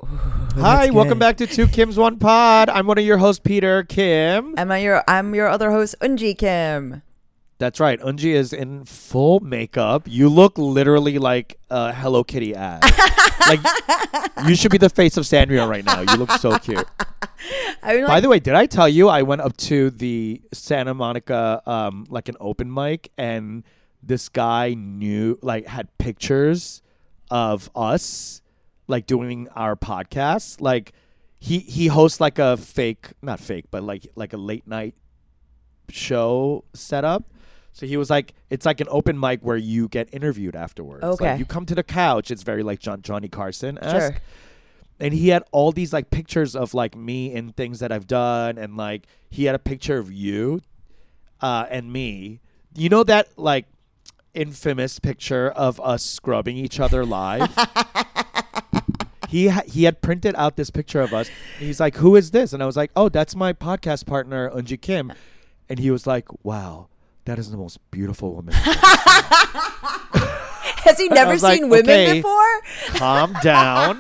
Hi, welcome back to Two Kims One Pod. I'm one of your hosts, Peter Kim. I'm your other host, Eunji Kim. That's right. Eunji is in full makeup. You look literally like a Hello Kitty ad. Like you should be the face of Sanrio right now. You look so cute. By the way, did I tell you I went up to the Santa Monica like an open mic, and this guy had pictures of us like doing our podcast. Like he hosts like a not fake, but like a late night show setup. So he was like, it's like an open mic where you get interviewed afterwards. Okay. Like you come to the couch. It's very like Johnny Carson-esque. Sure. And he had all these like pictures of like me and things that I've done. And like he had a picture of you and me. You know that like infamous picture of us scrubbing each other live? He had printed out this picture of us. And he's like, who is this? And I was like, oh, that's my podcast partner, Eunji Kim. And he was like, wow. That is the most beautiful woman. Has he never seen women before? Calm down.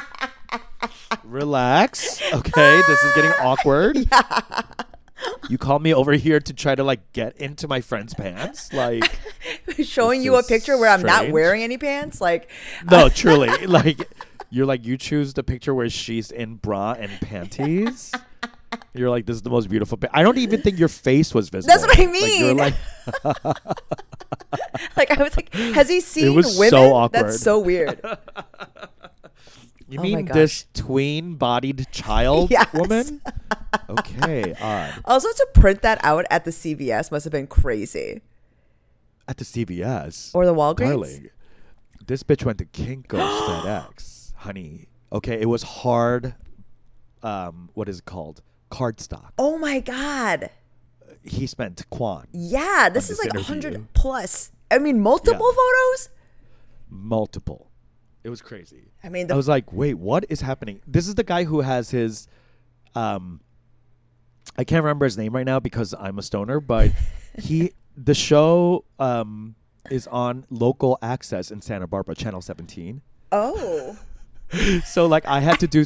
Relax. Okay, this is getting awkward. Yeah. You called me over here to try to like get into my friend's pants, like showing you a picture where I'm not wearing any pants. Like, no, truly, like you're like you choose the picture where she's in bra and panties. You're like, this is the most beautiful. I don't even think your face was visible. That's what I mean. Like, you're like I was like, has he seen it was women? So awkward. That's so weird. You mean this tween-bodied child Yes. woman? Okay, odd. Also, to print that out at the CVS must have been crazy. At the CVS Or the Walgreens? Darling, this bitch went to Kinko's FedEx, honey. Okay, it was hard. What is it called? Cardstock. Oh my God. He spent Quan. Yeah, this is like 100 plus. I mean, multiple photos? Multiple. It was crazy. I mean, I was like, wait, what is happening? This is the guy who has his, I can't remember his name right now because I'm a stoner, but the show is on local access in Santa Barbara, Channel 17. Oh. So like I had to do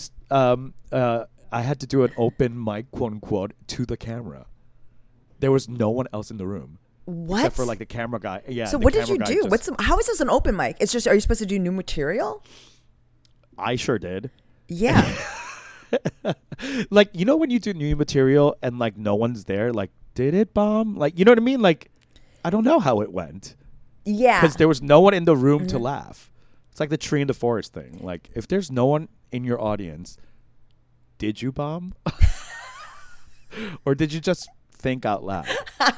an open mic, quote unquote, to the camera. There was no one else in the room. What? Except for like the camera guy. Yeah. So what did you do? How is this an open mic? It's just, are you supposed to do new material? I sure did. Yeah. Like, you know when you do new material and like no one's there, like did it bomb? Like, you know what I mean? Like, I don't know how it went. Yeah. Because there was no one in the room to laugh. It's like the tree in the forest thing. Like, if there's no one in your audience, did you bomb? Or did you just think out loud?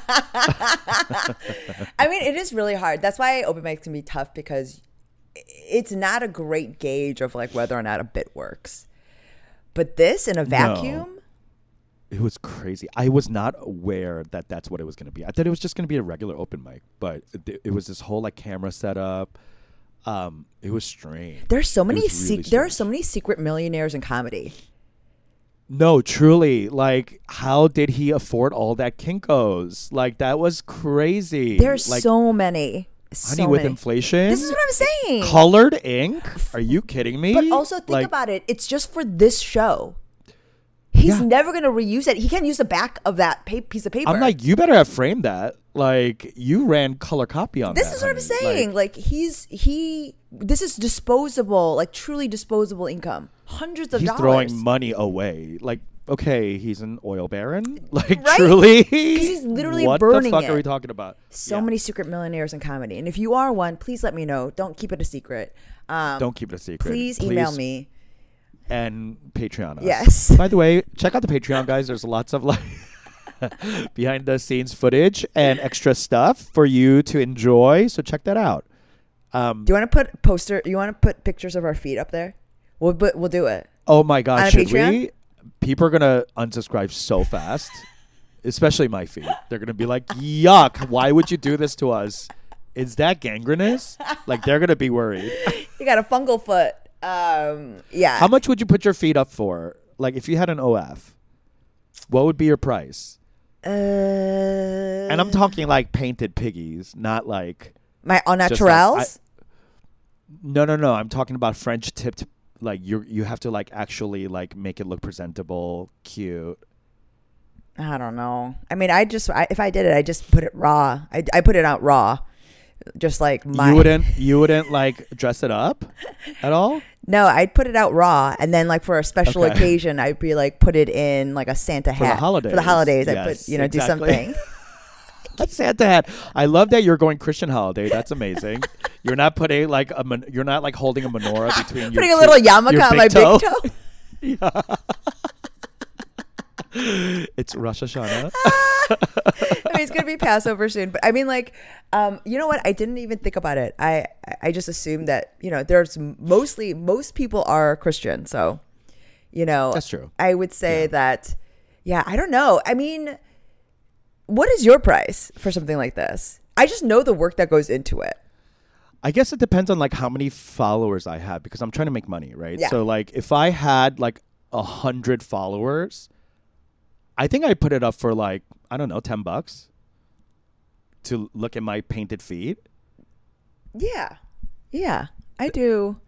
I mean, it is really hard. That's why open mics can be tough, because it's not a great gauge of like whether or not a bit works. But this in a vacuum. No. It was crazy. I was not aware that that's what it was going to be. I thought it was just going to be a regular open mic, but it was this whole like camera setup. It was strange. There's so many there are so many secret millionaires in comedy. No, truly. Like, how did he afford all that Kinko's? Like, that was crazy. There's like, so many. Honey, with inflation. This is what I'm saying. Colored ink? Are you kidding me? But also think about it. It's just for this show. He's never going to reuse it. He can't use the back of that piece of paper. I'm like, you better have framed that. Like, you ran color copy on this that. This is what I'm saying. Like this is disposable, like truly disposable income. Hundreds of dollars. He's throwing money away. Like, okay, he's an oil baron. Like, right? Truly. Because he's literally what burning it. What the fuck are we talking about? So many secret millionaires in comedy. And if you are one, please let me know. Don't keep it a secret. Don't keep it a secret. Please email me. And Patreon us. Yes. By the way, check out the Patreon, guys. There's lots of like behind the scenes footage and extra stuff for you to enjoy. So check that out. Do you want to put pictures of our feet up there? We'll do it. Oh my gosh, should Patreon? we? People are gonna unsubscribe so fast, especially my feet. They're gonna be like, "Yuck! Why would you do this to us? Is that gangrenous?" Like, they're gonna be worried. You got a fungal foot. Yeah. How much would you put your feet up for? Like, if you had an OF, what would be your price? And I'm talking like painted piggies, not like my au naturels. No. I'm talking about French tipped like you have to like actually like make it look presentable, cute? I don't know. I mean, if I did it, I just put it raw. I put it out raw, just like my. You wouldn't like dress it up at all? No, I'd put it out raw, and then like for a special occasion, I'd be like put it in like a Santa hat for the holidays. Yes, I put do exactly. something. A Santa hat. I love that you're going Christian holiday. That's amazing. You're not putting like you're not like holding a menorah between putting a little yarmulke on my big toe. Yeah. It's Rosh Hashanah. I mean, it's gonna be Passover soon, but I mean, like, you know what? I didn't even think about it. I just assumed that there's most people are Christian, so that's true. I would say that. Yeah, I don't know. I mean, what is your price for something like this? I just know the work that goes into it. I guess it depends on like how many followers I have because I'm trying to make money, right? Yeah. So like if I had like 100 followers, I think I put it up for like, I don't know, $10 to look at my painted feet. Yeah. Yeah, I do.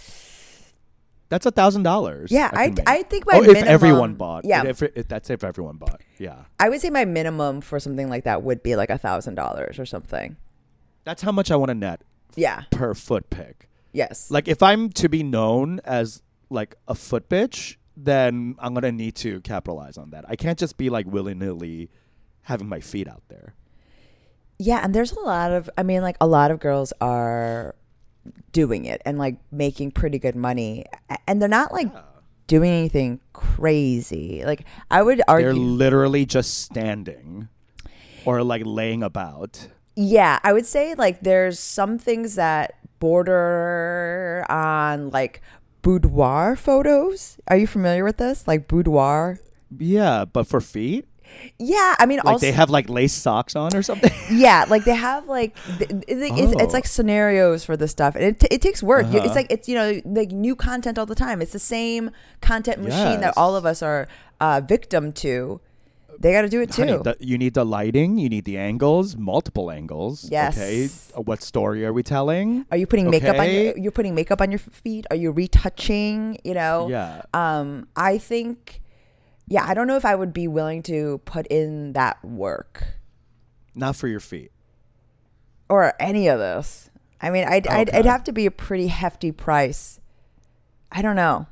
That's $1,000. Yeah, I think my minimum. If everyone bought. Yeah. That's if everyone bought. Yeah. I would say my minimum for something like that would be like $1,000 or something. That's how much I want to net. Yeah. Per foot pic. Yes. Like if I'm to be known as like a foot bitch, then I'm going to need to capitalize on that. I can't just be like willy-nilly having my feet out there. Yeah, and there's a lot of girls are doing it and like making pretty good money, and they're not like doing anything crazy. Like I would argue they're literally just standing or like laying about. Yeah, I would say like there's some things that border on like boudoir photos. Are you familiar with this? Like boudoir? Yeah, but for feet? Yeah, I mean, like also they have like lace socks on or something. Yeah, like they have like it's like scenarios for this stuff, and it takes work. It's like it's like new content all the time. It's the same content machine that all of us are victim to. They got to do it too. Honey, you need the lighting, you need the angles, multiple angles. Yes. Okay. What story are we telling? Are you putting makeup on you're putting makeup on your feet? Are you retouching? Yeah. I think. Yeah, I don't know if I would be willing to put in that work. Not for your feet. Or any of this. I mean, I'd have to be a pretty hefty price. I don't know.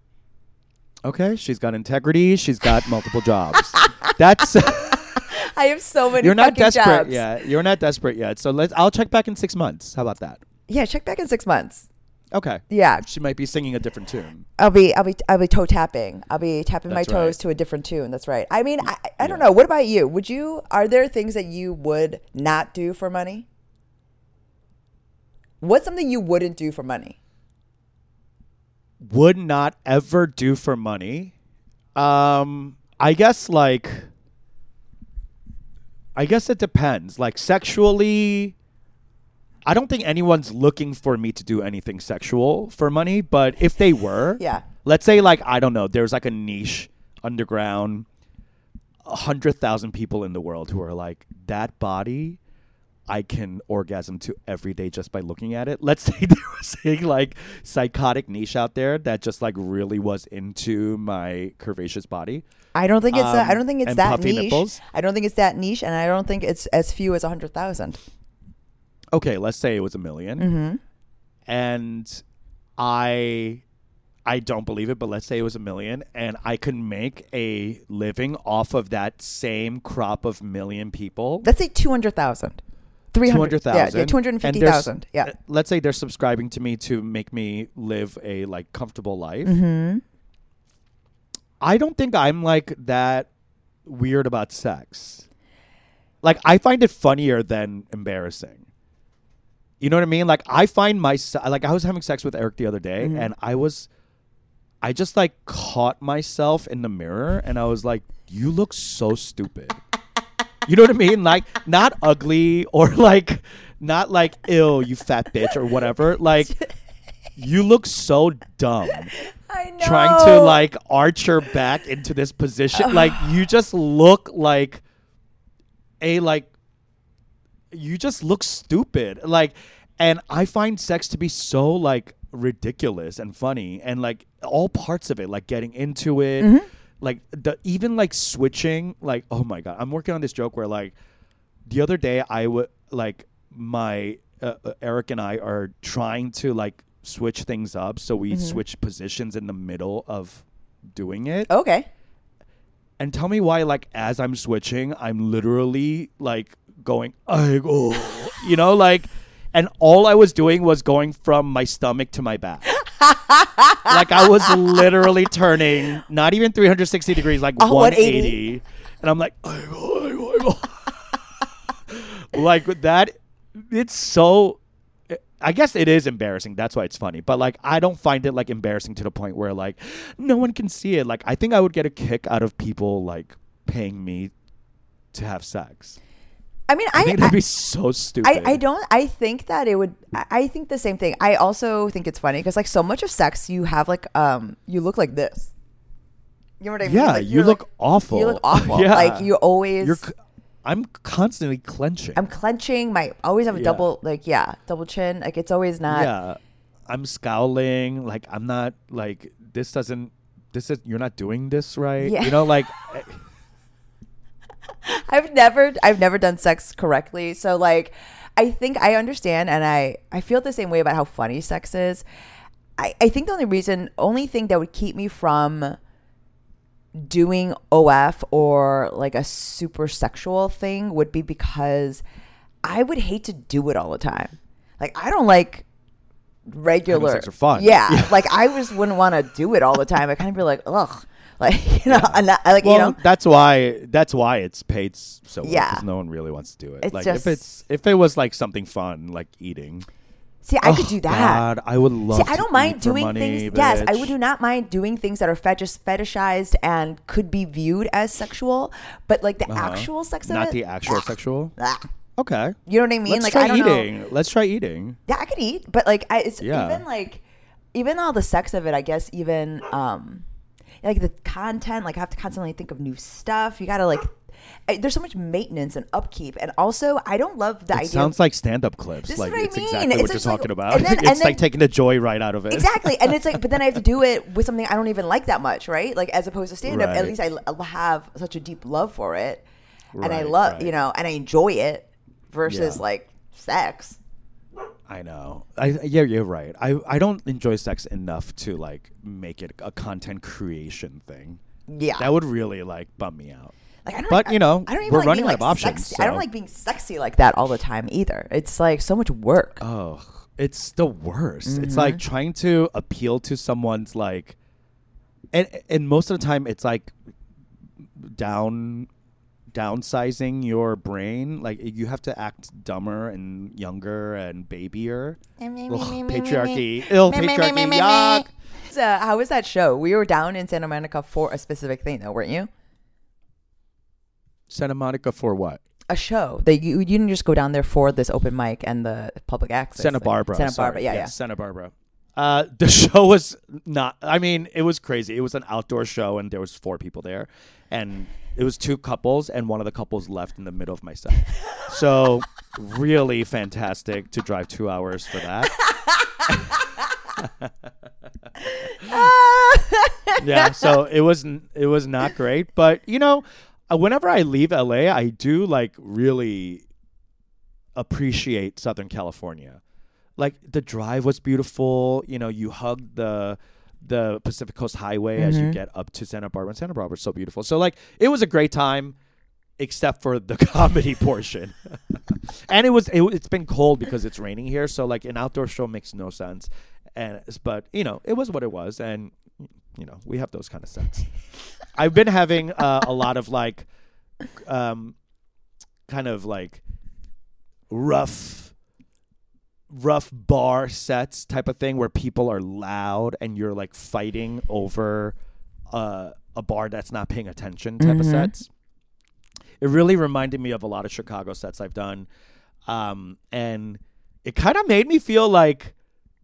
Okay, she's got integrity. She's got multiple jobs. That's. I have so many. You're not desperate. Jobs. Yeah, you're not desperate yet. So I'll check back in 6 months. How about that? Yeah, check back in 6 months. Okay. Yeah. She might be singing a different tune. I'll be toe tapping. I'll be tapping my toes to a different tune. That's right. I mean, I don't know. What about you? Are there things that you would not do for money? What's something you wouldn't do for money? Would not ever do for money. I guess it depends. Like sexually, I don't think anyone's looking for me to do anything sexual for money, but if they were, yeah. Let's say like, I don't know, there's like a niche underground, 100,000 people in the world who are like, that body, I can orgasm to every day just by looking at it. Let's say there was a like psychotic niche out there that just like really was into my curvaceous body. I don't think it's that. I don't think it's that niche. Nipples. I don't think it's that niche, and I don't think it's as few as 100,000. Okay, let's say it was 1 million. Mm-hmm. And I don't believe it, but let's say it was 1 million, and I could make a living off of that same crop of million people. Let's say 200,000. 200,000. Yeah, 250,000. Yeah. Let's say they're subscribing to me to make me live a like comfortable life. Mm-hmm. I don't think I'm like that weird about sex. Like I find it funnier than embarrassing. You know what I mean? Like I find myself, like I was having sex with Eric the other day, mm-hmm. and I just like caught myself in the mirror, and I was like, you look so stupid. You know what I mean? Like not ugly or like not like ill, you fat bitch or whatever. Like you look so dumb. I know. Trying to like arch your back into this position. Like you just look like you just look stupid. Like, and I find sex to be so like ridiculous and funny, and like all parts of it, like getting into it, like even like switching, like, oh my God, I'm working on this joke where like the other day I would like my Eric and I are trying to like switch things up, so we switch positions in the middle of doing it. Okay. And tell me why, like, as I'm switching, I'm literally like going, you know, like, and all I was doing was going from my stomach to my back. Like I was literally turning not even 360 degrees, like 180. And I'm like, like that. It's so, I guess it is embarrassing. That's why it's funny. But like, I don't find it like embarrassing to the point where like no one can see it. Like, I think I would get a kick out of people like paying me to have sex. I mean, I think that'd be so stupid. I think that it would. I think the same thing. I also think it's funny because like so much of sex, you have like you look like this. You know what I mean? Yeah, like, you look awful. You look awful. Yeah. Like you always. I'm constantly clenching. I'm clenching. I always have a double chin. Like it's always not. Yeah, I'm scowling. Like I'm not like you're not doing this right. Yeah. You know, like. I've never done sex correctly. So like, I think I understand, and I feel the same way about how funny sex is. I think the only thing that would keep me from doing OF or like a super sexual thing would be because I would hate to do it all the time. Like I don't like regular sex are fun. Yeah, like I just wouldn't want to do it all the time. I kind of be like, ugh. Like, you know, like, well, you know, that's why it's paid so well. Yeah. Because no one really wants to do it. It's like just, if it was like something fun, like eating. See, I could do that. God, I would love. See, I don't mind doing money, things. Yes, I bitch. do not mind doing things that are fetishized and could be viewed as sexual. But like the actual sex of it, not the actual sexual. ah. Okay, You know what I mean? let's like try I don't eating. know. Let's try eating. Yeah, I could eat, but like Yeah. even all the sex of it. I guess even like the content. Like I have to constantly think of new stuff. You gotta like. There's so much maintenance and upkeep, and also I don't love the idea. Sounds like stand-up clips. This is like what I it's mean. exactly It's what you're just like- talking about. and then- It's and then- like taking the joy right out of it. Exactly, and it's like, but then I have to do it with something I don't even like that much, right? Like as opposed to stand-up, at Right. least I have such a deep love for it, and I Right, love right. you know, and I enjoy it versus Yeah. like sex. I know. Yeah, you're right. I don't enjoy sex enough to like make it a content creation thing. Yeah, That would really like bum me out. like I don't. But you know, I don't even we're like running being, out of like, options. Sexy. I don't so- like being sexy like that all the time either. It's like so much work. Oh, it's the worst. It's Mm-hmm. like trying to appeal to someone's like, and most of the time it's like downsizing your brain. Like you have to act dumber and younger and babyier. Patriarchy. Patriarchy. Yuck. So, how was that show? We were down in Santa Monica for a specific thing, though, weren't you? Santa Monica for what? A show. You didn't just go down there for this open mic and the public access. Santa thing. Barbara. Santa sorry. Barbara. Yeah, Yes, Santa Barbara. The show was not. I mean, it was crazy. It was an outdoor show, and there was 4 people there, and it was 2 couples, and one of the couples left in the middle of my set. So, really fantastic to drive 2 hours for that. Yeah, so it was not great, but you know, whenever I leave LA, I do like really appreciate Southern California. Like the drive was beautiful. You know, you hug the Pacific Coast Highway as you get up to Santa Barbara. And Santa Barbara is so beautiful. So like it was a great time, except for the comedy portion. And it's been cold because it's raining here. So like an outdoor show makes no sense. But you know, it was what it was, and you know, we have those kind of sets. I've been having a lot of like, kind of like rough bar sets type of thing where people are loud and you're like fighting over a bar that's not paying attention type of sets. It really reminded me of a lot of Chicago sets I've done, and it kind of made me feel like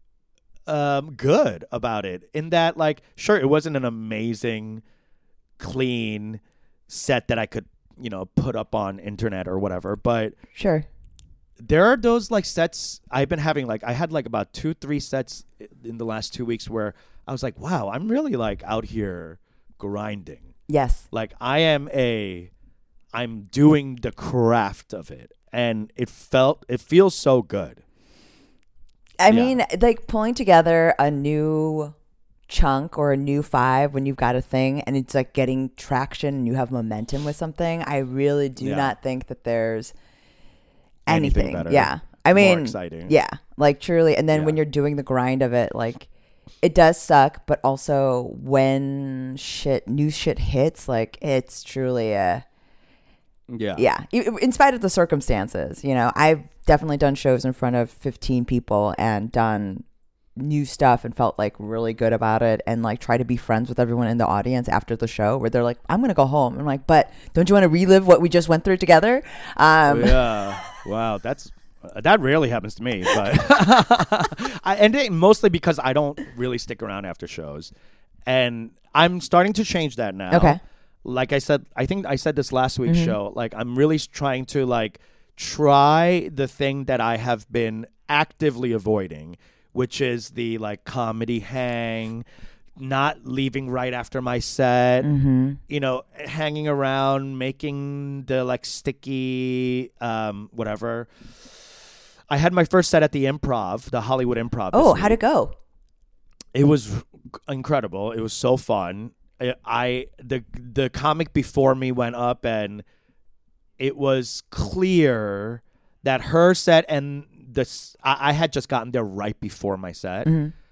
good about it, in that like, sure, it wasn't an amazing clean set that I could, you know, put up on internet or whatever, but Sure. there are those like sets I've been having. Like I had like about 2-3 sets in the last 2 weeks where I was like, wow, I'm really like out here grinding. Yes. Like I'm doing the craft of it, and it feels so good. I mean, like pulling together a new chunk or a new 5 when you've got a thing and it's like getting traction and you have momentum with something. I really do not think that there's anything better. Yeah. I mean, more exciting. Yeah. Like truly. And then when you're doing the grind of it, like it does suck, but also when new shit hits, like it's truly yeah. In spite of the circumstances, you know, I've definitely done shows in front of 15 people and done new stuff and felt like really good about it, and like try to be friends with everyone in the audience after the show where they're like, I'm gonna go home. I'm like, but don't you want to relive what we just went through together? Yeah. Wow. That rarely happens to me, but and it, mostly because I don't really stick around after shows, and I'm starting to change that now. Okay. Like I said, I think I said this last week's show, like I'm really trying to like try the thing that I have been actively avoiding, which is the like comedy hang, not leaving right after my set, you know, hanging around, making the like sticky, whatever. I had my first set at the Improv, the Hollywood Improv. Oh, how'd it go? It was incredible. It was so fun. The comic before me went up, and it was clear that her set and I had just gotten there right before my set.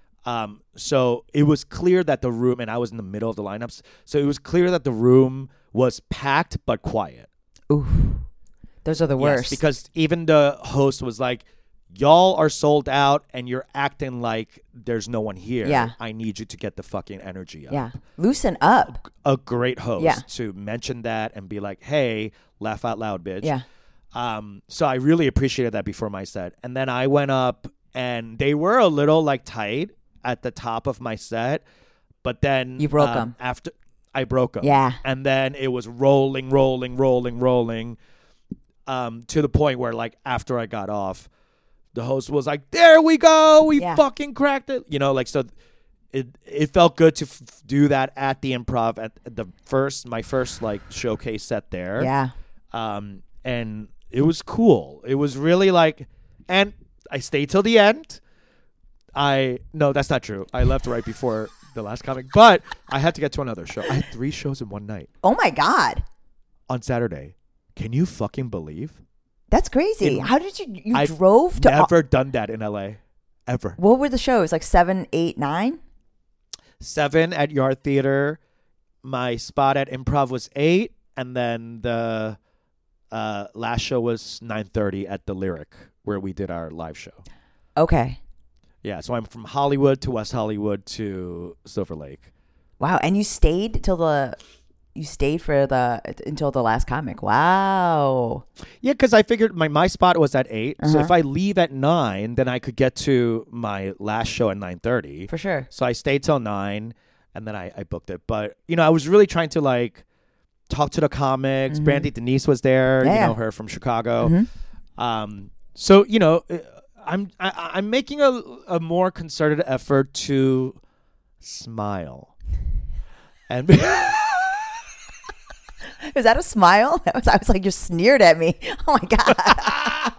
So it was clear that the room, and I was in the middle of the lineups, so it was clear that the room was packed but quiet. Ooh, those are the worst. Yes, because even the host was like, y'all are sold out and you're acting like there's no one here. Yeah. I need you to get the fucking energy up. Yeah. Loosen up. A great host to mention that and be like, hey, laugh out loud, bitch. Yeah. So I really appreciated that before my set. And then I went up and they were a little like tight at the top of my set. But then you broke them. After I broke them. Yeah. And then it was rolling to the point where like after I got off, the host was like, there we go. We fucking cracked it. You know, like, so it felt good to do that at the Improv at my first like showcase set there. Yeah. And it was cool. It was really like, and I stayed till the end. No, that's not true. I left right before the last comic, but I had to get to another show. I had 3 shows in one night. Oh my God. On Saturday. Can you fucking believe? That's crazy. How did you drove to? I've never done that in LA. Ever. What were the shows? Like 7, 8, 9? 7 at Yard Theater. My spot at Improv was 8. And then the last show was 9:30 at the Lyric, where we did our live show. Okay. Yeah, so I'm from Hollywood to West Hollywood to Silver Lake. Wow, and you stayed until the last comic. Wow. Yeah, because I figured my spot was at 8. So if I leave at 9, then I could get to my last show at 9:30. For sure. So I stayed till 9, and then I booked it. But, you know, I was really trying to, like, talk to the comics. Brandy Denise was there. Yeah. You know her from Chicago. So, you know, I'm making a more concerted effort to smile. And... Was that a smile? I was like, you sneered at me. Oh my God.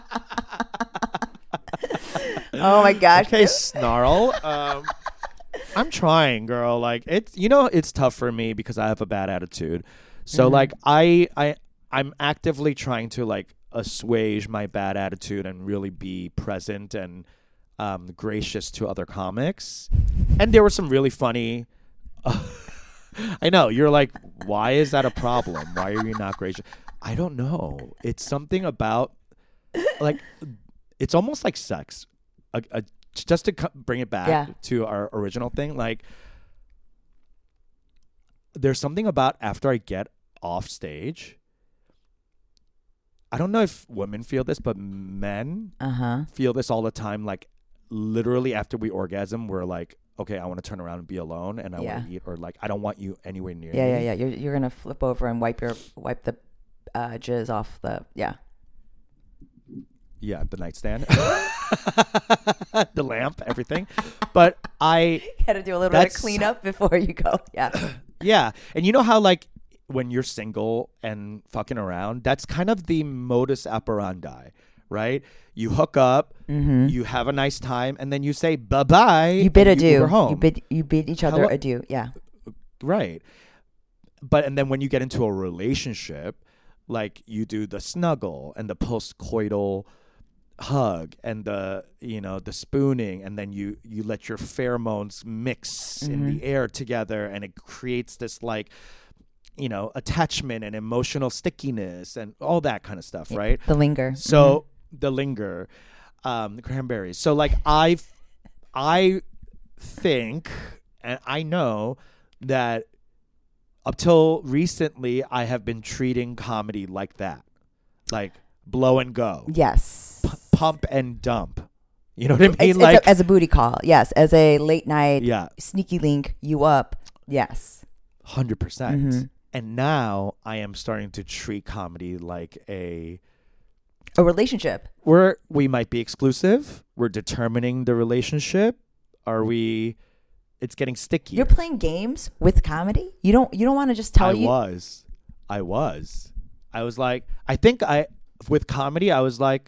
Oh my gosh. Okay, snarl. I'm trying, girl. Like it's tough for me because I have a bad attitude. So like I'm actively trying to like assuage my bad attitude and really be present and gracious to other comics. And there were some really funny I know. You're like, why is that a problem? Why are you not gracious? I don't know. It's something about, like, it's almost like sex. Just to bring it back to our original thing, like, there's something about after I get off stage, I don't know if women feel this, but men feel this all the time. Like, literally after we orgasm, we're like, okay, I want to turn around and be alone, and I want to eat, or like I don't want you anywhere near me. Yeah. You're gonna flip over and wipe the jizz off the Yeah, the nightstand, the lamp, everything. But I had to do a little bit of cleanup before you go. Yeah. Yeah. And you know how like when you're single and fucking around, that's kind of the modus operandi, right? You hook up, you have a nice time, and then you say bye-bye. You bid adieu. Uber home. You bid each other adieu. Yeah. Right. And then when you get into a relationship, like you do the snuggle and the post-coital hug and the spooning, and then you let your pheromones mix in the air together, and it creates this like attachment and emotional stickiness and all that kind of stuff, right? The linger. So the linger, cranberries. So like I think, and I know that up till recently I have been treating comedy like that, like blow and go. Yes. Pump and dump. You know what I mean? It's like as a booty call. Yes. As a late night sneaky link you up. Yes. 100%. And now I am starting to treat comedy like a relationship. We might be exclusive. We're determining the relationship. It's getting sticky. You're playing games with comedy? You don't want to just tell I was. I was like, with comedy, I was like,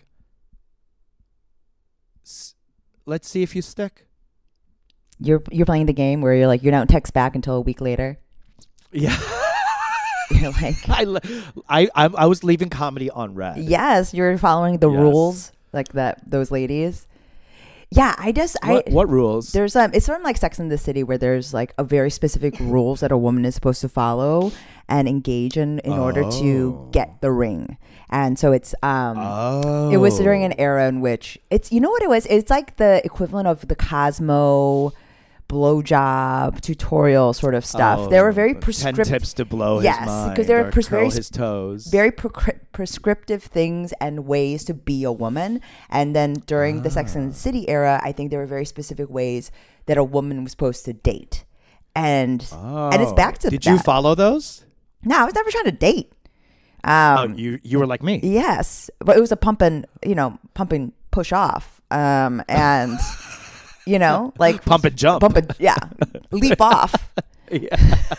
let's see if you stick. You're playing the game where you're like, you don't text back until a week later. Yeah. You're like, I was leaving comedy on red. Yes, you're following the rules like that. Those ladies. Yeah, what rules? There's it's sort of like Sex and the City, where there's like a very specific rules that a woman is supposed to follow and engage in order to get the ring. And so it's it was during an era in which it's what it was. It's like the equivalent of the Cosmo blowjob tutorial sort of stuff. They were very prescriptive. 10 tips to blow his mind. Because they're curl his toes. Very prescriptive things and ways to be a woman. And then during the Sex and the City era, I think there were very specific ways that a woman was supposed to date. And it's back to Did you follow those? No, I was never trying to date. You were like me. Yes, but it was a pumping push off, and like pump and jump, leap off. Yay!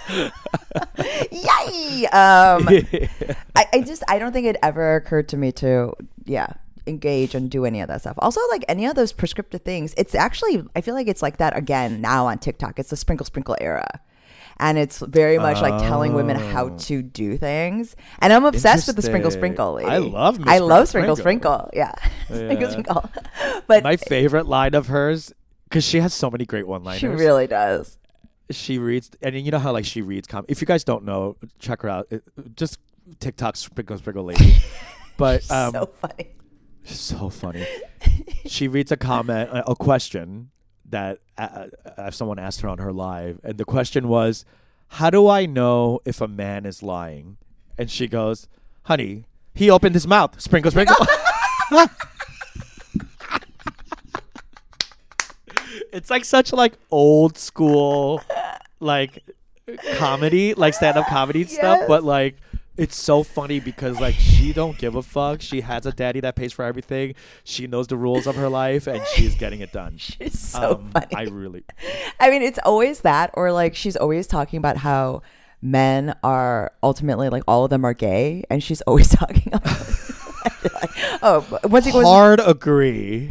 I don't think it ever occurred to me to engage and do any of that stuff. Also, like any of those prescriptive things, it's actually, I feel like it's like that again now on TikTok. It's the sprinkle era. And it's very much like telling women how to do things. And I'm obsessed with the sprinkle lady. I love sprinkle. Yeah. Sprinkle. But my favorite line of hers, because she has so many great one-liners. She really does. She reads, and you know how like she reads if you guys don't know, check her out. Just TikTok sprinkle lady. But so funny. So funny. She reads a comment, a question that someone asked her on her live, and the question was, how do I know if a man is lying? And she goes, honey, he opened his mouth. Sprinkle. It's like such like old school like comedy, like stand-up comedy stuff, but like it's so funny because like she don't give a fuck. She has a daddy that pays for everything. She knows the rules of her life and she's getting it done. She's so funny. I mean, it's always that, or like she's always talking about how men are ultimately like all of them are gay, and she's always talking about once he goes agree.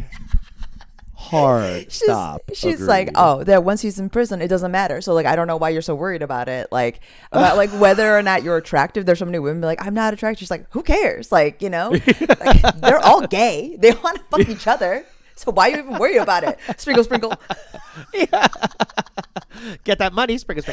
She's like, that once he's in prison, it doesn't matter. So like, I don't know why you're so worried about it. Like about like whether or not you're attractive. There's so many women be like, I'm not attractive. She's like, who cares? Like, like, they're all gay. They want to fuck each other. So why you even worry about it? Sprinkle. Yeah. Get that money, sprinkle.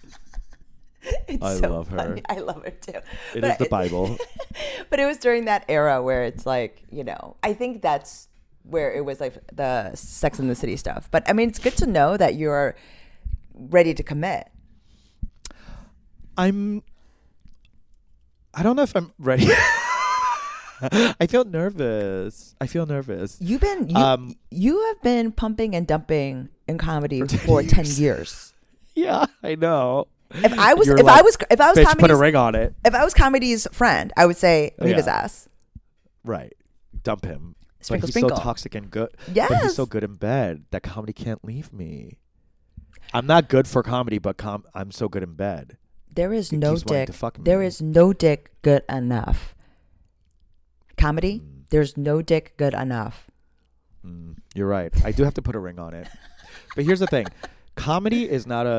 I love her. I love her too. It is the Bible. But it was during that era where it's like, I think that's where it was like the Sex and the City stuff. But I mean, it's good to know that you're ready to commit. I don't know if I'm ready. I feel nervous. You have been pumping and dumping in comedy for 10 years. Yeah, I know. If I was put a ring on it. If I was comedy's friend, I would say leave his ass. Right. Dump him. Sprinkle, but he's sprinkle. so toxic and good. Yes. But he's so good in bed that comedy can't leave me. I'm not good for comedy, but I'm so good in bed. There is It no keeps wanting dick. to fuck me. There is no dick good enough. Comedy, there's no dick good enough. You're right. I do have to put a ring on it. But here's the thing. Comedy is not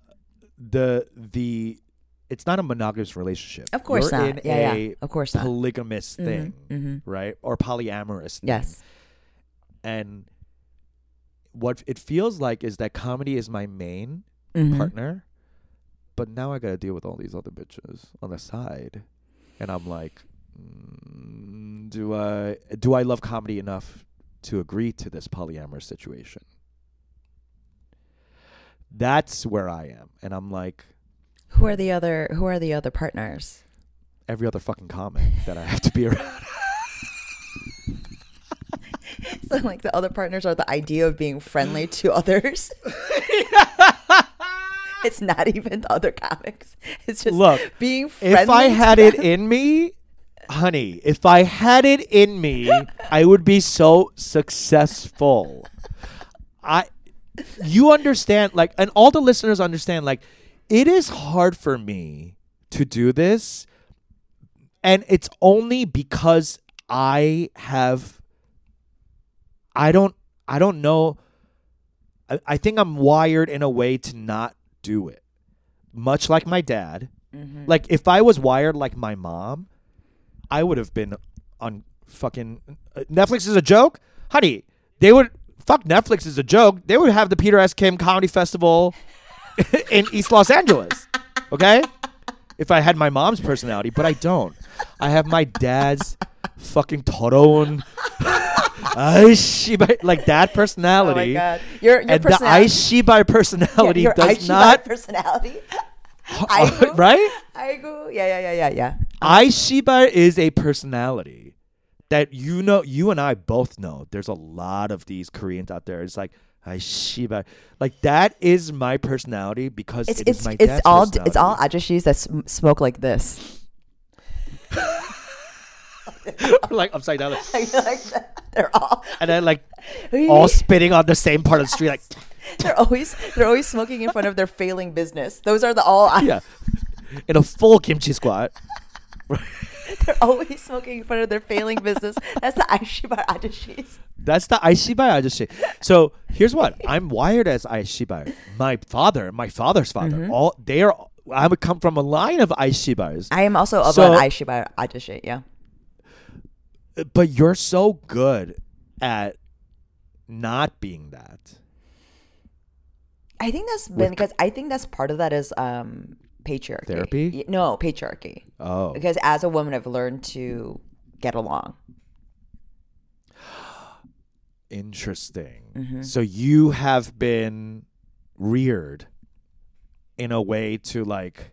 it's not a monogamous relationship. Of course You're not. in a Of course not. polygamous thing, right? Or polyamorous thing. Yes. And what it feels like is that comedy is my main partner, but now I gotta deal with all these other bitches on the side, and I'm like, do I love comedy enough to agree to this polyamorous situation? That's where I am, and I'm like, Who are the other partners? every other fucking comic that I have to be around. So like the other partners are the idea of being friendly to others. It's not even the other comics. It's just being friendly. If I had it in me, honey, if I had it in me, I would be so successful. You understand, like, and all the listeners understand, like, it is hard for me to do this, and it's only because I don't know. I think I'm wired in a way to not do it. Much like my dad. Like, if I was wired like my mom, I would have been on fucking Netflix is a joke? Honey, they would fuck Netflix is a joke. They would have the Peter S. Kim Comedy Festival in East Los Angeles. Okay? If I had my mom's personality, but I don't. I have my dad's fucking Toron. Like that personality. Oh my god, your and personality. the Aishibai personality your does Aishibai not personality. Right? Aigu. Yeah. Aishibai is a personality that you and I both know. There's a lot of these Koreans out there. It's like Aishibai. Like that is my personality because it's my dad's personality. It's all ajashis that smoke like this. Like upside down. Like they're all and then like all spitting on the same part of the street. Like they're always smoking in front of their failing business. Those are the all. Yeah, in a full kimchi squat. They're always smoking in front of their failing business. That's the Aishibai ajashis. That's the Aishibai ajashi. So here's what I'm wired as Aishibai. My father's father. I would come from a line of Aishibais. I am also of an Aishibai ajashi. Yeah. But you're so good at not being that. I think that's been because I think that's part of that is patriarchy. Therapy? No, patriarchy. Oh. Because as a woman, I've learned to get along. Interesting. So you have been reared in a way to like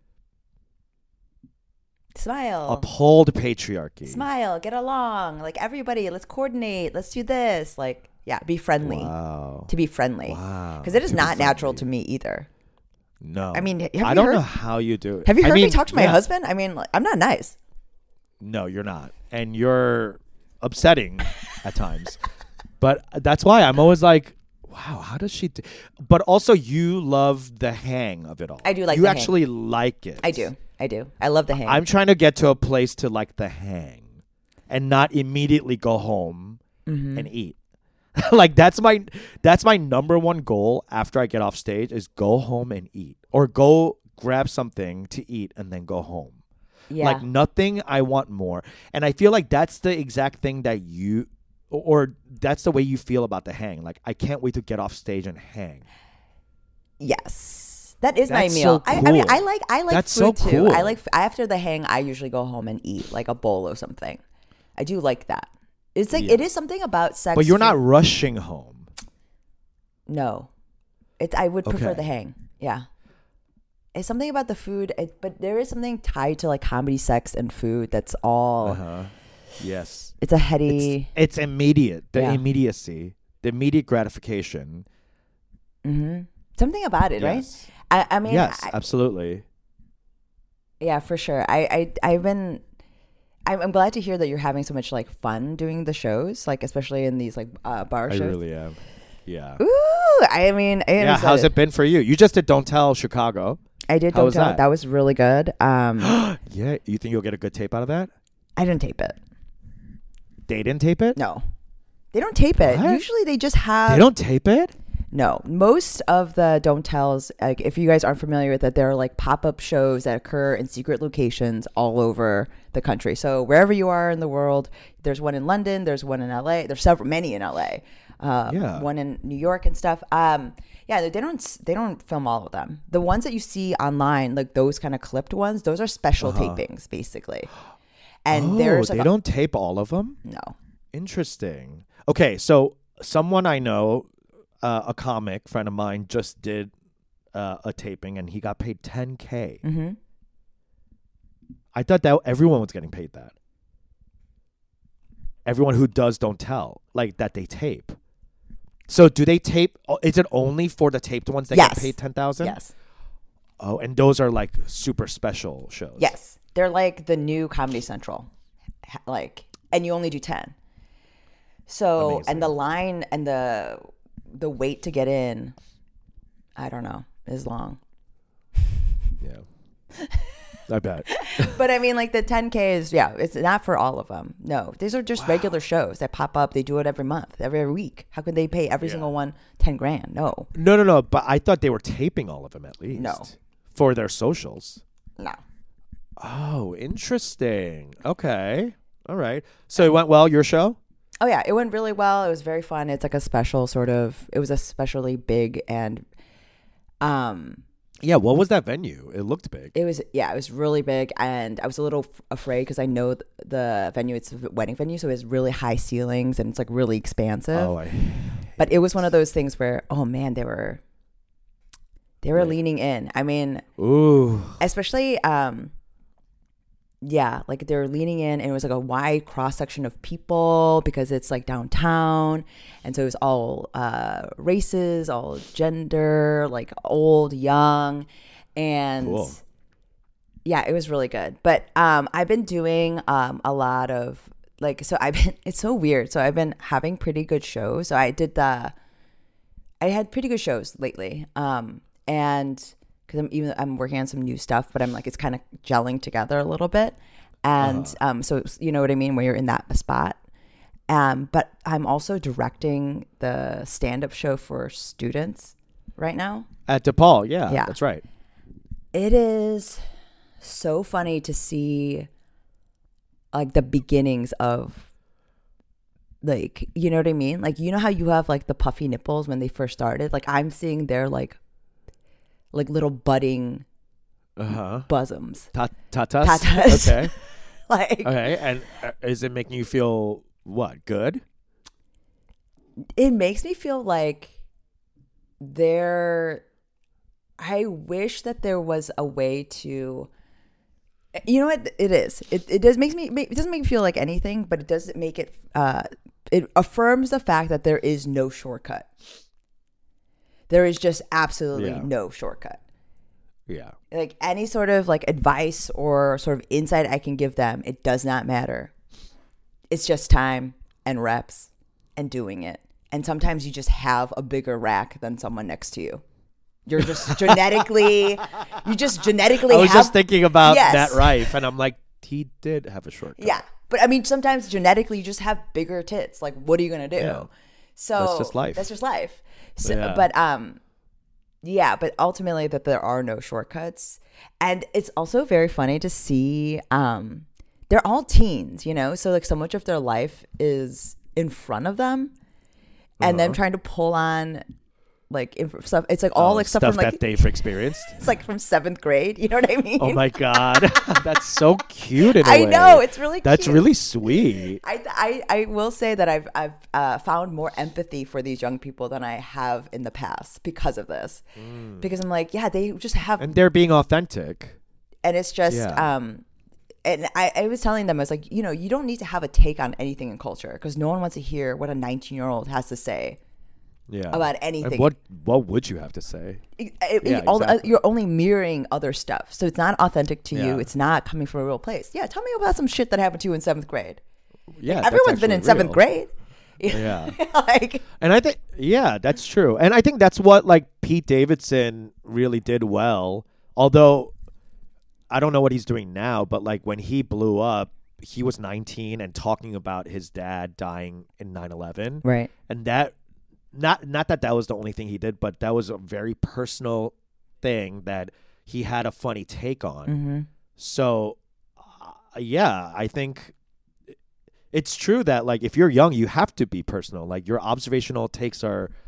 smile, uphold patriarchy, smile, get along, like everybody, let's coordinate, let's do this, like be friendly. Wow. To be friendly. Wow. Because it is not natural to me either. No. I mean, I don't know how you do it. Have you heard me talk to my husband? I mean, like, I'm not nice. No, you're not. And you're upsetting at times. But that's why I'm always like, wow, how does she do? But also you love the hang of it all. I do like you the actually like it. I do. I love the hang. I'm trying to get to a place to like the hang and not immediately go home and eat. Like that's my number one goal after I get off stage is go home and eat or go grab something to eat and then go home. Yeah. Like nothing I want more. And I feel like that's the exact thing that or that's the way you feel about the hang. Like I can't wait to get off stage and hang. Yes. That is That's my meal. so cool. I mean, I like That's food so too. cool. I like after the hang, I usually go home and eat like a bowl of something. I do like that. It's like it is something about sex. But you're not rushing home. No, I would prefer the hang. Yeah, it's something about the food, but there is something tied to like comedy, sex, and food. That's all. Yes, it's a heady. It's immediate. The immediacy, the immediate gratification. Something about it, yes. right? I mean, yes, absolutely. Yeah, for sure. I've been. I'm glad to hear that you're having so much like fun doing the shows, like especially in these like bar shows. I really am. Yeah. Ooh, I mean, yeah. How's it been for you? You just did Don't Tell Chicago. I did Don't Tell. That was really good. Yeah. You think you'll get a good tape out of that? I didn't tape it. They didn't tape it? No. They don't tape it. What? Usually they just have... They don't tape it? No. Most of the Don't Tells, like, if you guys aren't familiar with it, they're like pop-up shows that occur in secret locations all over the country. So wherever you are in the world, there's one in London, there's one in LA, there's many in LA, one in New York and stuff. Yeah, they don't film all of them. The ones that you see online, like those kind of clipped ones, those are special tapings, basically. And there's they don't tape all of them? No. Interesting. Okay, so someone I know, a comic friend of mine, just did a taping, and he got paid $10K. Mm-hmm. I thought that everyone was getting paid that. Everyone who does Don't Tell, like that they tape. So do they tape? Is it only for the taped ones that get paid $10,000? Yes. Oh, and those are like super special shows. Yes, they're like the new Comedy Central, like, and you only do 10. So amazing. And the line and the wait to get in, I don't know, is long. Yeah. I bet. But I mean, like the 10K is, it's not for all of them. No, these are just regular shows that pop up. They do it every month, every week. How could they pay every single one $10,000? No. No. But I thought they were taping all of them at least. No. For their socials. No. Oh, interesting. Okay. All right. So it went well, your show? Oh, yeah. It went really well. It was very fun. It's like a special sort of, it was especially big and, yeah, what was that venue? It looked big. It was really big, and I was a little afraid because I know the venue, it's a wedding venue, so it has really high ceilings and it's like really expansive. Oh, but it was one of those things where, oh man, they were leaning in. I mean, ooh, especially, like they were leaning in, and it was like a wide cross section of people because it's like downtown, and so it was all races, all gender, like old, young, and cool. Yeah, it was really good. But I've been doing a lot of like, so it's so weird. So I've been having pretty good shows. So I had pretty good shows lately, and because I'm working on some new stuff, but I'm like, it's kind of gelling together a little bit. And so you know what I mean, where you're in that spot. But I'm also directing the stand-up show for students right now. At DePaul, yeah, that's right. It is so funny to see like the beginnings of, like, you know what I mean? Like, you know how you have like the puffy nipples when they first started? Like I'm seeing their like little budding bosoms. Tatas. Okay. Like, okay, and is it making you feel what? Good? It makes me feel like I wish that there was a way to, you know what it is. It doesn't make me feel like anything, but it does make it. It affirms the fact that there is no shortcut. There is just absolutely no shortcut. Yeah. Like any sort of like advice or sort of insight I can give them, it does not matter. It's just time and reps and doing it. And sometimes you just have a bigger rack than someone next to you. You're just genetically I was just thinking about Matt Rife, and I'm like, he did have a shortcut. Yeah. But I mean, sometimes genetically you just have bigger tits. Like, what are you going to do? Yeah. So that's just life. So, but ultimately that there are no shortcuts. And it's also very funny to see, they're all teens, you know? So like so much of their life is in front of them, and them trying to pull on like stuff. It's like all like stuff from like that they've experienced. It's like from 7th grade. You know what I mean? Oh my God. That's so cute in a way. I know. It's really cute. That's really sweet. I will say that I've found more empathy for these young people than I have in the past because of this. Because I'm like, yeah, they just have, and they're being authentic. And it's just and I was telling them, I was like, you know, you don't need to have a take on anything in culture, because no one wants to hear what a 19-year-old has to say about anything. And what would you have to say? You're only mirroring other stuff, so it's not authentic to you. It's not coming from a real place. Yeah, tell me about some shit that happened to you in 7th grade. Yeah, everyone's been in 7th grade. Yeah. And I think, that's true. And I think that's what like Pete Davidson really did well. Although I don't know what he's doing now, but like when he blew up, he was 19 and talking about his dad dying in 9/11. Right. And that, not that was the only thing he did, but that was a very personal thing that he had a funny take on. Mm-hmm. So, I think it's true that like if you're young, you have to be personal. Like your observational takes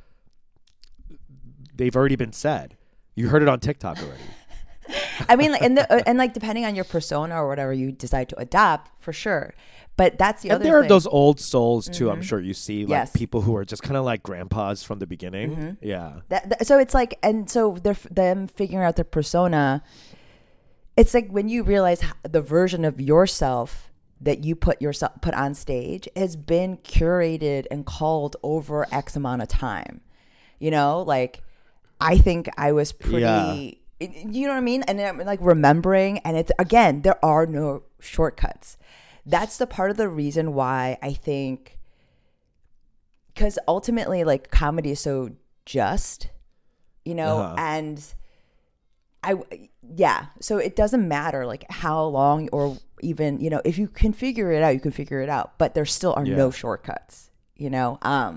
they've already been said. You heard it on TikTok already. I mean, like, and like depending on your persona or whatever you decide to adopt, for sure. But that's the other thing. And there are those old souls too. I'm sure you see like people who are just kind of like grandpas from the beginning. Mm-hmm. Yeah. So it's like, and so them figuring out their persona. It's like when you realize the version of yourself that you put on stage has been curated and called over X amount of time. You know, like I think I was pretty, you know what I mean? And I'm like remembering, and it's, again, there are no shortcuts. That's the part of the reason why I think, because ultimately like comedy is so just, you know, and so it doesn't matter like how long or even, you know, if you can figure it out, you can figure it out, but there still are no shortcuts, you know?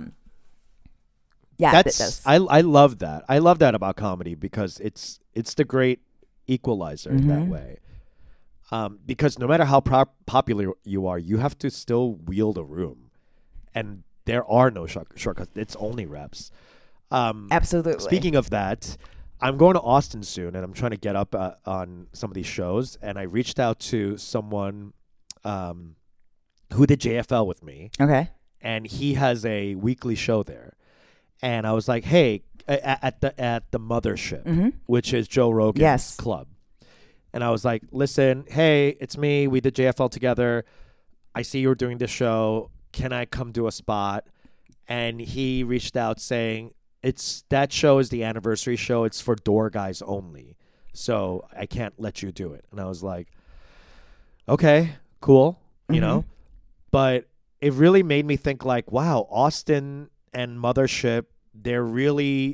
I love that. I love that about comedy because it's the great equalizer that way. Because no matter how popular you are, you have to still wield a room, and there are no shortcuts. It's only reps. Absolutely. Speaking of that, I'm going to Austin soon, and I'm trying to get up on some of these shows. And I reached out to someone who did JFL with me. Okay. And he has a weekly show there. And I was like, hey, at the Mothership, which is Joe Rogan's club. And I was like, listen, hey, it's me. We did JFL together. I see you're doing this show. Can I come do a spot? And he reached out saying, that show is the anniversary show. It's for door guys only. So I can't let you do it. And I was like, okay, cool, you know? But it really made me think like, wow, Austin and Mothership, they're really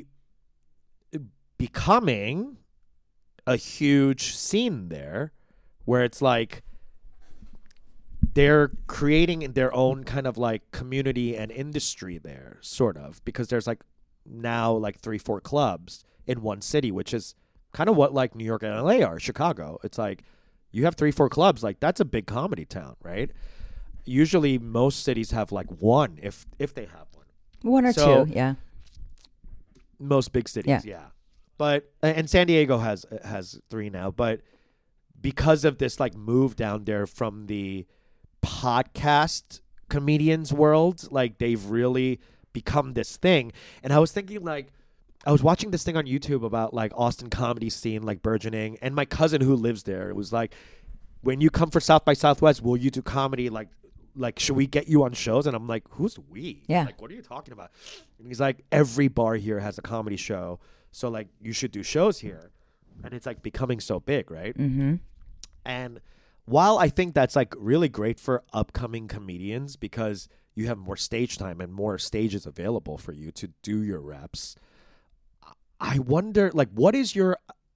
becoming a huge scene there where it's like they're creating their own kind of like community and industry there, sort of, because there's like now like 3-4 clubs in one city, which is kind of what like New York and LA are, Chicago. It's like you have 3-4 clubs, like that's a big comedy town, right? Usually most cities have like one, if they have one or two, yeah. Most big cities, yeah. But and San Diego has 3 now, but because of this like move down there from the podcast comedians world, like they've really become this thing. And I was thinking like, I was watching this thing on YouTube about like Austin comedy scene like burgeoning, and my cousin who lives there, it was like, when you come for South by Southwest, will you do comedy? Like should we get you on shows? And I'm like, who's we? Yeah. Like, what are you talking about? And he's like, every bar here has a comedy show, so like you should do shows here. And it's like becoming so big, right? And while I think that's like really great for upcoming comedians because you have more stage time and more stages available for you to do your reps, I wonder like what's your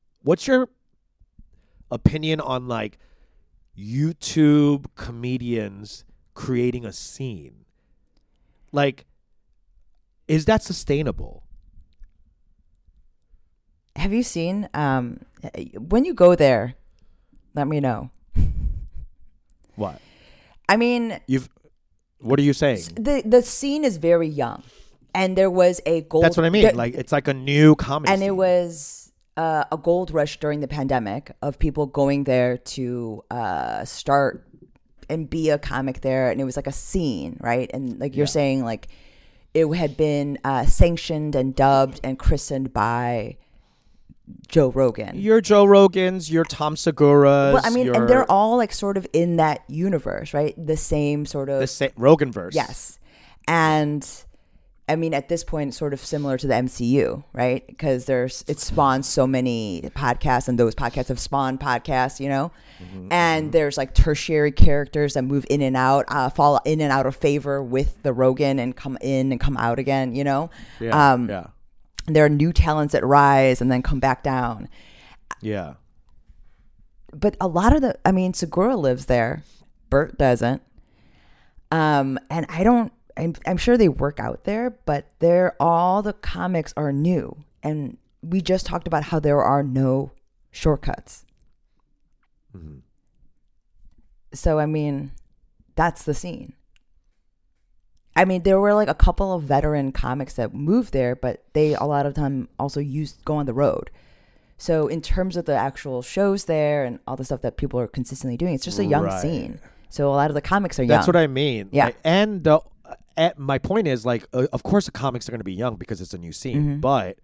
opinion on like YouTube comedians creating a scene? Like, is that sustainable? Have you seen when you go there, let me know. What? I mean, what are you saying? The scene is very young, and there was a gold. That's what I mean. Like it's like a new comedy and scene. It was a gold rush during the pandemic of people going there to start and be a comic there, and it was like a scene, right? And like you're saying, like it had been sanctioned and dubbed and christened by Joe Rogan. Your Joe Rogans, your Tom Segura's. Well, I mean, and they're all like sort of in that universe, right? The same sort of Roganverse. Yes, and I mean, at this point, it's sort of similar to the MCU, right? Because it spawns so many podcasts, and those podcasts have spawned podcasts, you know? And there's like tertiary characters that move in and out, fall in and out of favor with the Rogan and come in and come out again, you know? Yeah. There are new talents that rise and then come back down. Yeah. But a lot of Segura lives there. Bert doesn't. And I'm sure they work out there, but all the comics are new. And we just talked about how there are no shortcuts. Mm-hmm. So, I mean, that's the scene. I mean, there were like a couple of veteran comics that moved there, but they a lot of time also go on the road. So in terms of the actual shows there and all the stuff that people are consistently doing, it's just a young scene. So a lot of the comics are young. That's what I mean. Yeah. Like, and my point is, like, of course the comics are going to be young because it's a new scene, but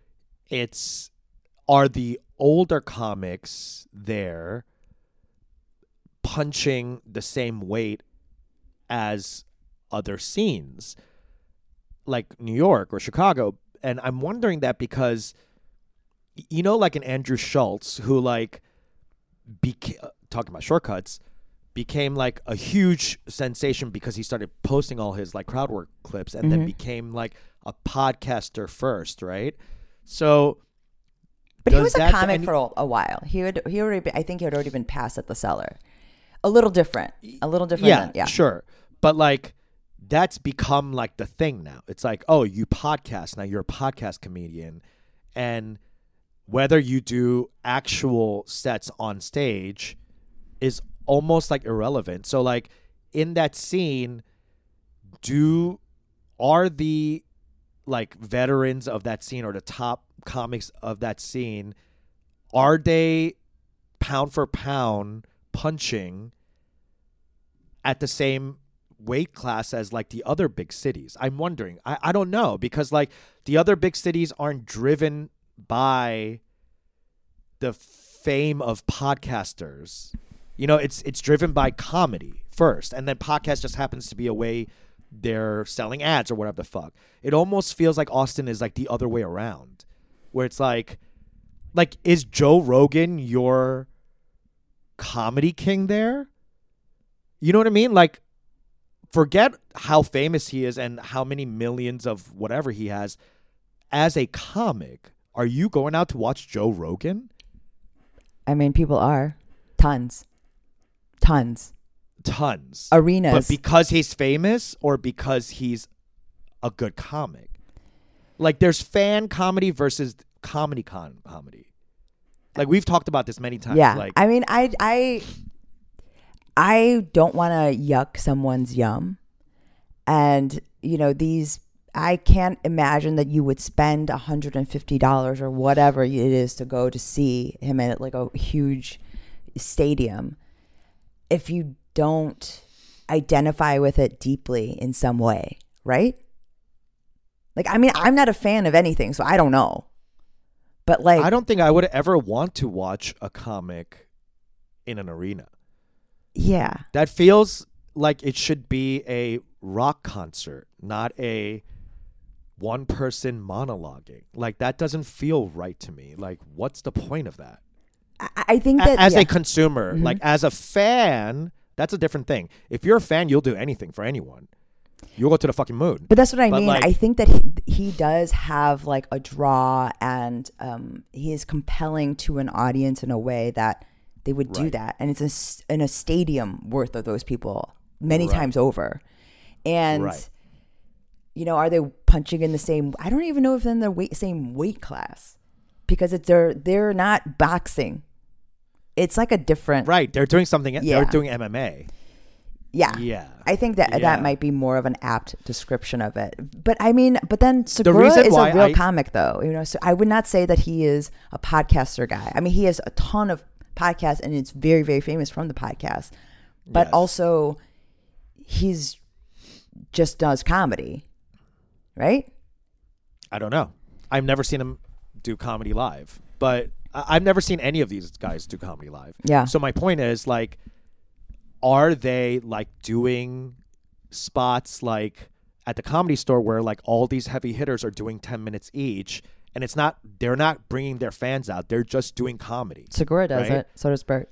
are the older comics there punching the same weight as other scenes like New York or Chicago? And I'm wondering that because, you know, like an Andrew Schultz who like talking about shortcuts became like a huge sensation because he started posting all his like crowd work clips and then became like a podcaster first, right? So but he was a comic for a while. I think he had already been passed at the Cellar. A little different. Yeah, sure. But like that's become like the thing now. It's like, oh, you podcast now. You're a podcast comedian, and whether you do actual sets on stage is almost like irrelevant. So like in that scene, are the like veterans of that scene or the top comics of that scene, are they pound for pound punching at the same weight class as like the other big cities? I'm wondering. I don't know, because like the other big cities aren't driven by the fame of podcasters. You know, it's driven by comedy first, and then podcast just happens to be a way they're selling ads or whatever the fuck. It almost feels like Austin is like the other way around, where it's like is Joe Rogan your comedy king there? You know what I mean? Like, forget how famous he is and how many millions of whatever he has. As a comic, are you going out to watch Joe Rogan? I mean, people are. Tons. Arenas. But because he's famous or because he's a good comic? Like, there's fan comedy versus comedy. Like, we've talked about this many times. Yeah. Like, I mean, I don't want to yuck someone's yum. And, you know, I can't imagine that you would spend $150 or whatever it is to go to see him at like a huge stadium if you don't identify with it deeply in some way, right? Like, I mean, I'm not a fan of anything, so I don't know. But like, I don't think I would ever want to watch a comic in an arena. Yeah. That feels like it should be a rock concert, not a one person monologuing. Like, that doesn't feel right to me. Like, what's the point of that? I think that as a consumer, like as a fan, that's a different thing. If you're a fan, you'll do anything for anyone. You'll go to the fucking moon. But that's what I mean. Like, I think that he does have like a draw, and he is compelling to an audience in a way that they would do that. And it's in a stadium worth of those people many times over. And, you know, are they punching in the same? I don't even know if they're in the same weight class, because they're not boxing. It's like a different. Right. They're doing something. Yeah. They're doing MMA. Yeah. Yeah. I think that might be more of an apt description of it. But I mean, then Segura is a real comic, though. You know, so I would not say that he is a podcaster guy. I mean, he has a ton of podcasts, and it's very, very famous from the podcast. But also, he's just does comedy, right? I don't know. I've never seen him do comedy live, but I've never seen any of these guys do comedy live. Yeah. So my point is, like, are they like doing spots like at the Comedy Store where like all these heavy hitters are doing 10 minutes each, and they're not bringing their fans out. They're just doing comedy. Segura does it. So does Bert.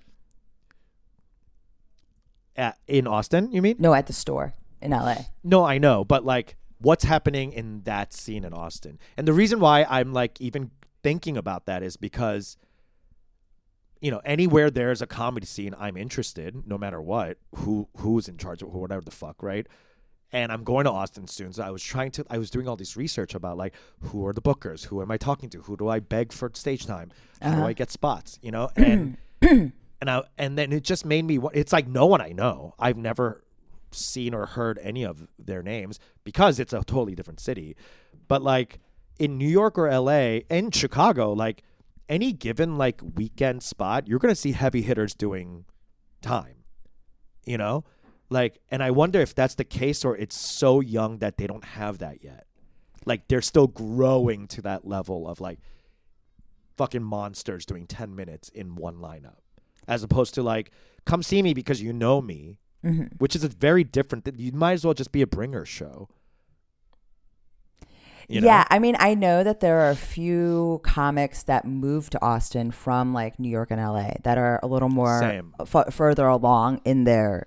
In Austin, you mean? No, at the store in LA. No, I know, but like what's happening in that scene in Austin? And the reason why I'm like even thinking about that is because, you know, anywhere there's a comedy scene, I'm interested, no matter what, who's in charge of whatever the fuck, right? And I'm going to Austin soon, so I was doing all this research about like who are the bookers, who am I talking to, who do I beg for stage time, how do I get spots, you know, and and then it just made me. It's like no one I know. I've never seen or heard any of their names because it's a totally different city. But like in New York or LA and Chicago, like any given like weekend spot, you're gonna see heavy hitters doing time, you know, like. And I wonder if that's the case or it's so young that they don't have that yet. Like they're still growing to that level of like fucking monsters doing 10 minutes in one lineup. As opposed to like, come see me because you know me, which is a very different. You might as well just be a bringer show. You know? Yeah, I mean, I know that there are a few comics that moved to Austin from like New York and LA that are a little more further along in their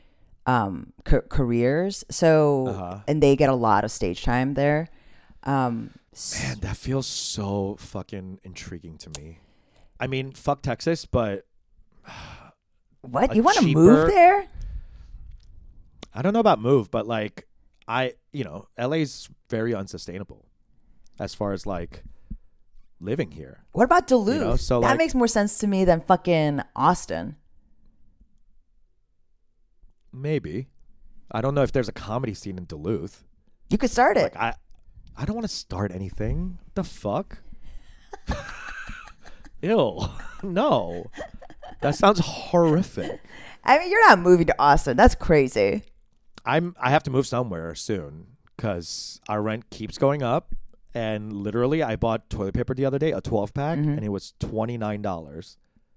careers. So, and they get a lot of stage time there. Man, that feels so fucking intriguing to me. I mean, fuck Texas, but. What? You want to move there? I don't know about move, but like LA's very unsustainable as far as like living here. What about Duluth? You know, so that like, makes more sense to me than fucking Austin. Maybe. I don't know if there's a comedy scene in Duluth. You could start it. Like, I don't want to start anything. The fuck? Ew. No. That sounds horrific. I mean, you're not moving to Austin. That's crazy. I have to move somewhere soon because our rent keeps going up. And literally, I bought toilet paper the other day, a 12-pack, and it was $29.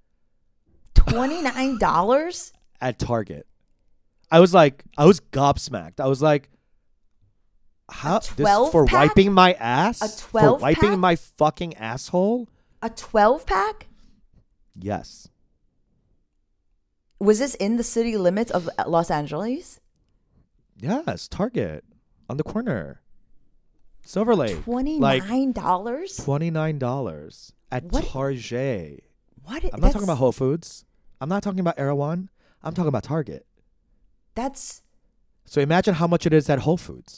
$29? At Target. I was gobsmacked. I was like, how? This is for wiping my ass? A 12-pack? For wiping my fucking asshole? A 12-pack? Yes. Was this in the city limits of Los Angeles? Yes, Target on the corner, Silver Lake. $29. $29 at Target. What? I'm not talking about Whole Foods. I'm not talking about Erewhon. I'm talking about Target. That's. So imagine how much it is at Whole Foods.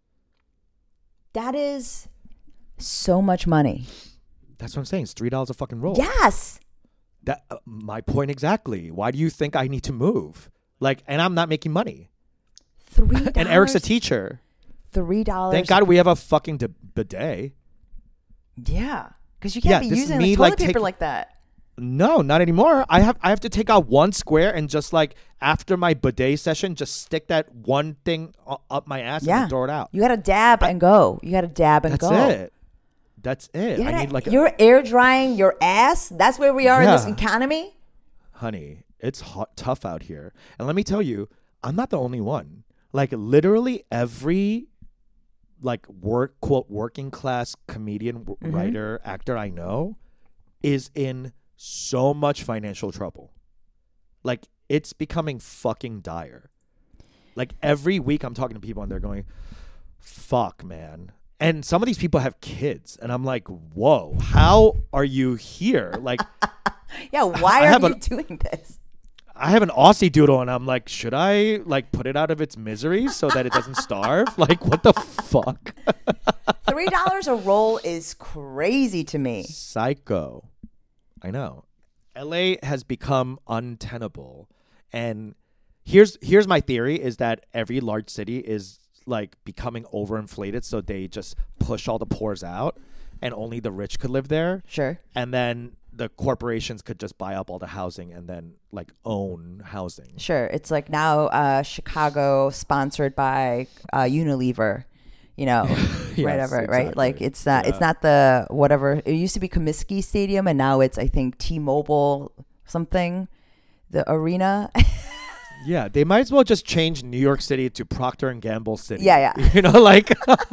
That is so much money. That's what I'm saying. It's $3 a fucking roll. Yes. That my point exactly. Why do you think I need to move? Like, and I'm not making money. $3. And Eric's a teacher. $3. Thank God we have a fucking bidet. Yeah, because you can't be using like toilet paper like that. No, not anymore. I have to take out one square and just like after my bidet session, just stick that one thing up my ass and then throw it out. You got to dab and go. You got to dab and go. That's it. That's it. I need like you're air drying your ass. That's where we are in this economy. Honey, it's tough out here. And let me tell you, I'm not the only one. Like literally every like working class comedian, writer, actor I know is in so much financial trouble. Like it's becoming fucking dire. Like every week I'm talking to people and they're going, fuck, man. And some of these people have kids. And I'm like, whoa, how are you here? Like, yeah, why are you doing this? I have an Aussie doodle and I'm like, should I like put it out of its misery so that it doesn't starve? Like, what the fuck? $3 a roll is crazy to me. Psycho. I know. LA has become untenable. And here's my theory is that every large city is like becoming overinflated, so they just push all the poors out and only the rich could live there. Sure. And then the corporations could just buy up all the housing and then like own housing. Sure. It's like now Chicago sponsored by Unilever, you know, yes, whatever, exactly. right? Like it's not the whatever. It used to be Comiskey Stadium and now it's I think T-Mobile something, the arena. Yeah, they might as well just change New York City to Procter and Gamble City. Yeah. You know, like.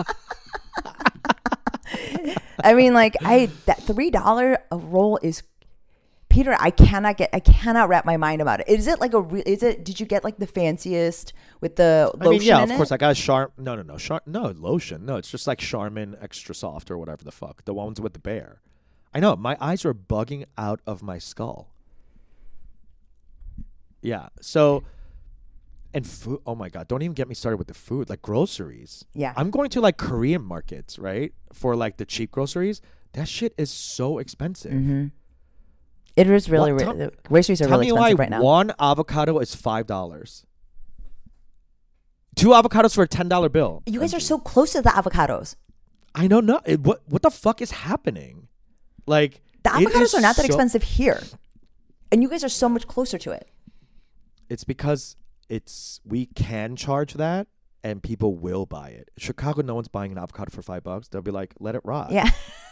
I mean, like that $3 a roll is, Peter. I cannot wrap my mind about it. Is it like did you get like the fanciest with the lotion? I mean, yeah, of course. I got a no lotion. No, it's just like Charmin Extra Soft or whatever the fuck. The ones with the bear. I know my eyes are bugging out of my skull. Yeah. So, and food. Oh my God! Don't even get me started with the food. Like groceries. Yeah. I'm going to like Korean markets, right? For like the cheap groceries. That shit is so expensive. Mm-hmm. It is really. Groceries are really expensive right now. Tell me why one avocado is $5. 2 avocados for a $10 bill. You guys are so close to the avocados. I don't know. What the fuck is happening? Like the avocados are not that expensive here, and you guys are so much closer to it. It's because we can charge that, and people will buy it. Chicago, no one's buying an avocado for $5. They'll be like, let it rot. Yeah.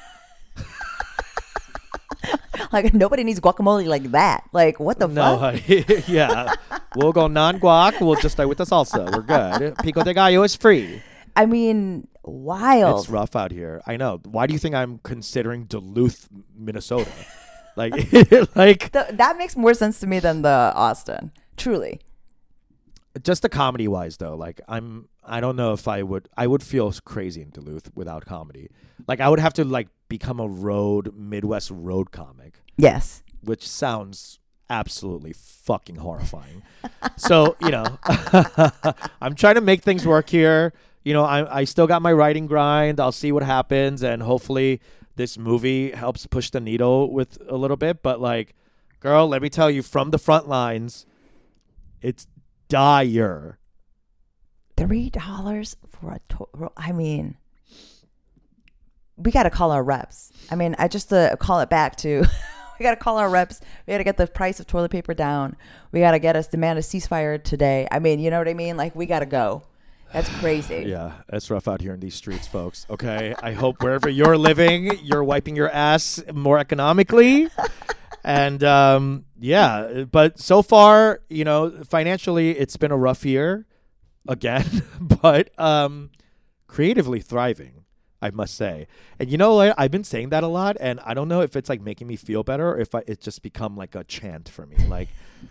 Like nobody needs guacamole like that. Like what the fuck? Yeah. We'll go non-guac. We'll just stay with the salsa. We're good. Pico de gallo is free. I mean, wild. It's rough out here. I know. Why do you think I'm considering Duluth, Minnesota? Like, that makes more sense to me than the Austin. Truly. Just the comedy wise though, like I don't know if I would feel crazy in Duluth without comedy. Like I would have to like become a Midwest road comic. Yes. Which sounds absolutely fucking horrifying. So, you know, I'm trying to make things work here. You know, I still got my writing grind. I'll see what happens, and hopefully this movie helps push the needle with a little bit. But like, girl, let me tell you, from the front lines, it's dire. $3 for a total. I mean, we got to call our reps. I mean, I just call it back to, we got to call our reps. We got to get the price of toilet paper down. We got to demand a ceasefire today. I mean, you know what I mean? Like, we got to go. That's crazy. Yeah, it's rough out here in these streets, folks. Okay, I hope wherever you're living, you're wiping your ass more economically. And yeah, but so far, you know, financially, it's been a rough year again, but creatively thriving, I must say. And you know what? I've been saying that a lot, and I don't know if it's like making me feel better or if it's just become like a chant for me. Like,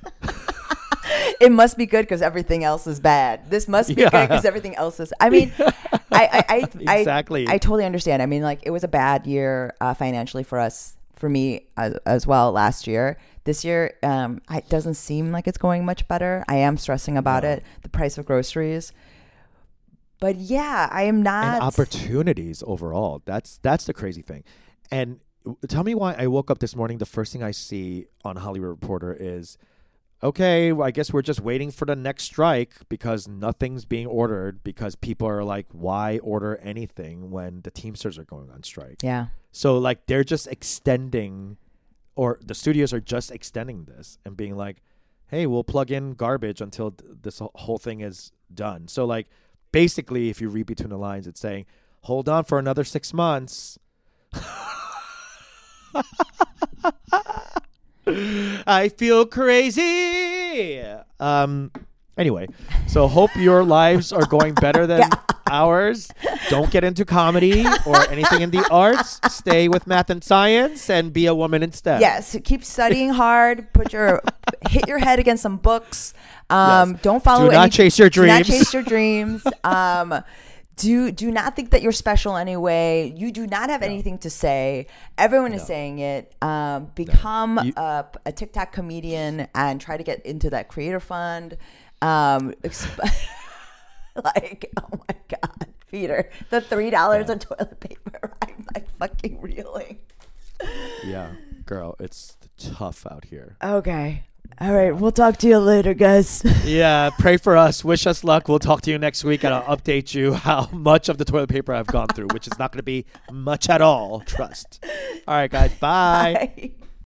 it must be good because everything else is bad. This must be good because everything else is. I mean, exactly. I totally understand. I mean, like it was a bad year financially for me as well last year. This year, it doesn't seem like it's going much better. I am stressing about it, the price of groceries. But yeah, I am not. And opportunities overall. That's the crazy thing. And tell me why I woke up this morning, the first thing I see on Hollywood Reporter is, okay, well, I guess we're just waiting for the next strike because nothing's being ordered because people are like, why order anything when the Teamsters are going on strike? Yeah. So like they're just extending, or the studios are just extending this and being like, hey, we'll plug in garbage until this whole thing is done. So like basically if you read between the lines, it's saying, hold on for another 6 months. I feel crazy. Anyway, so hope your lives are going better than ours. Don't get into comedy or anything in the arts. Stay with math and science and be a woman instead. Yes, keep studying hard. Hit your head against some books. Don't follow. Do not chase your dreams. Do not chase your dreams. Do not think that you're special anyway. You do not have anything to say. Everyone is saying it. Become a TikTok comedian and try to get into that creator fund. Like, oh my God, Peter, the $3 of toilet paper. I'm like fucking reeling. Yeah, girl, it's tough out here. Okay. All right, we'll talk to you later, guys. Yeah, pray for us. Wish us luck. We'll talk to you next week, and I'll update you how much of the toilet paper I've gone through, which is not going to be much at all. Trust. All right, guys. Bye. Bye.